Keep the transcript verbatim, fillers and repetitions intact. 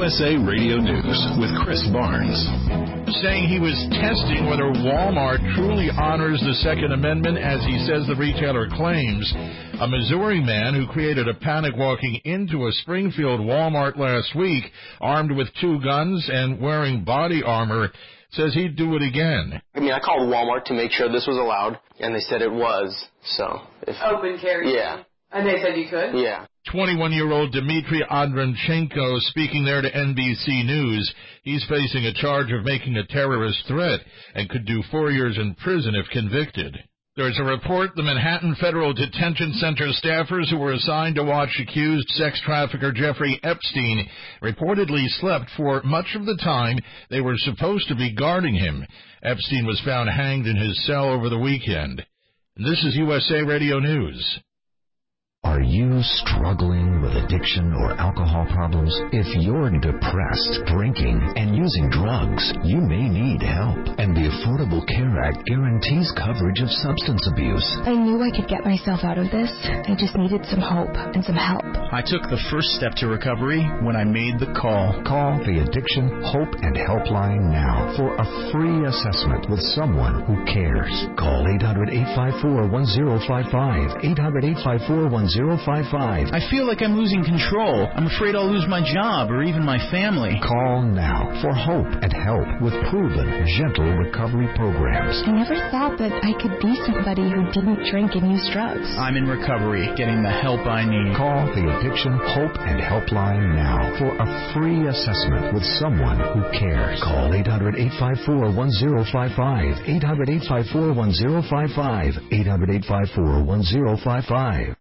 S A Radio News with Chris Barnes. Saying he was testing whether Walmart truly honors the Second Amendment as he says the retailer claims. A Missouri man who created a panic walking into a Springfield Walmart last week, armed with two guns and wearing body armor, says he'd do it again. I mean, I called Walmart to make sure this was allowed, and they said it was, so. If, Open carry? Yeah. And they said you could? Yeah. twenty-one-year-old Dmitry Andronchenko speaking there to N B C News. He's facing a charge of making a terrorist threat and could do four years in prison if convicted. There's a report the Manhattan Federal Detention Center staffers who were assigned to watch accused sex trafficker Jeffrey Epstein reportedly slept for much of the time they were supposed to be guarding him. Epstein was found hanged in his cell over the weekend. And this is U S A Radio News. Are you struggling with addiction or alcohol problems? If you're depressed, drinking, and using drugs, you may need help. And the Affordable Care Act guarantees coverage of substance abuse. I knew I could get myself out of this. I just needed some hope and some help. I took the first step to recovery when I made the call. Call the Addiction Hope and Helpline now for a free assessment with someone who cares. Call eight hundred, eight five four, one zero five five, eight hundred, eight five four, one zero five five. I feel like I'm losing control. I'm afraid I'll lose my job or even my family. Call now for hope and help with proven, gentle recovery programs. I never thought that I could be somebody who didn't drink and use drugs. I'm in recovery, getting the help I need. Call the Addiction Hope and Helpline now for a free assessment with someone who cares. Call eight hundred, eight five four, one zero five five, eight hundred, eight five four, one zero five five, eight hundred, eight five four, one zero five five.